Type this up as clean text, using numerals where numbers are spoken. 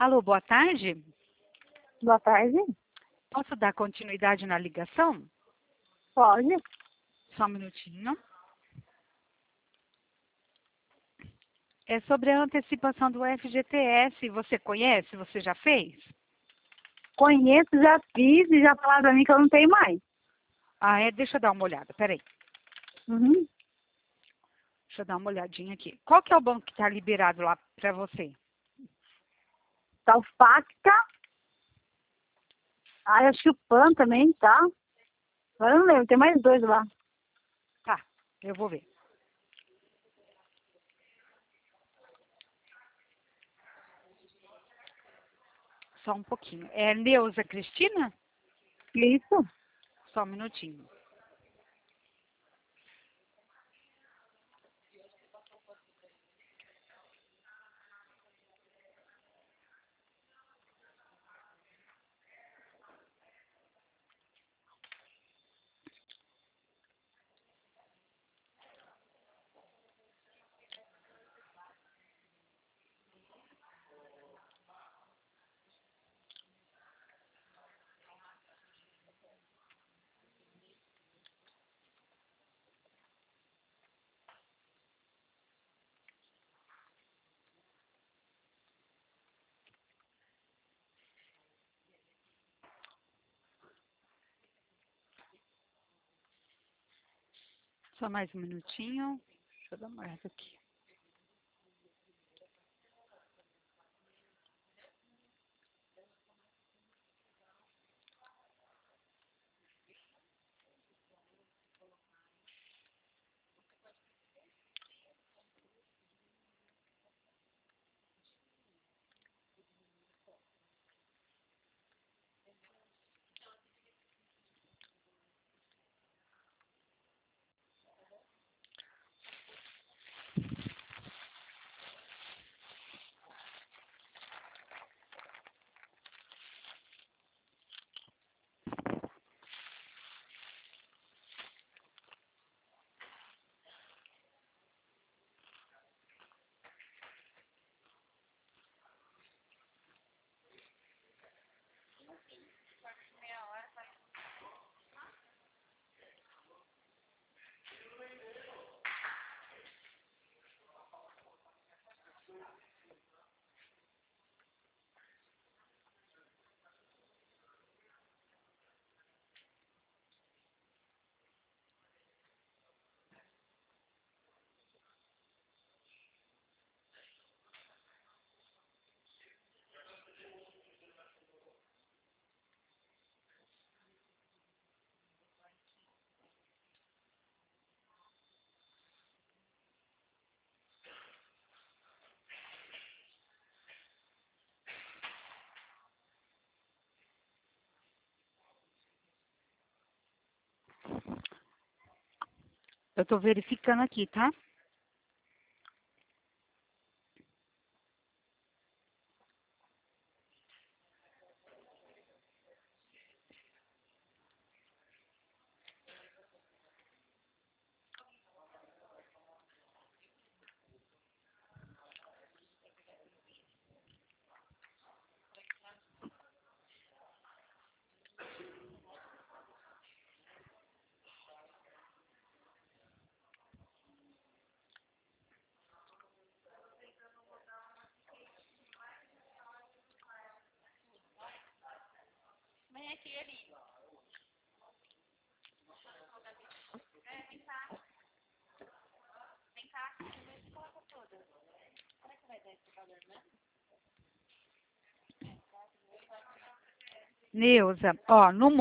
Alô, boa tarde. Boa tarde. Posso dar continuidade na ligação? Pode. Só um minutinho. É sobre a antecipação do FGTS. Você conhece? Você já fez? Conheço, já fiz e já falaram pra mim que eu não tenho mais. Ah, é? Deixa eu dar uma olhada. Peraí. Uhum. Deixa eu dar uma olhadinha aqui. Qual que é o banco que está liberado lá para você? Tá o Facta. Ah, acho que o PAN também, tá? Agora eu não lembro, tem mais dois lá. Tá, eu vou ver. Só um pouquinho. É Neuza Cristina? Isso. Só um minutinho. Só mais um minutinho. Deixa eu dar uma olhada aqui. Eu estou verificando aqui, tá? Neuza, ó, no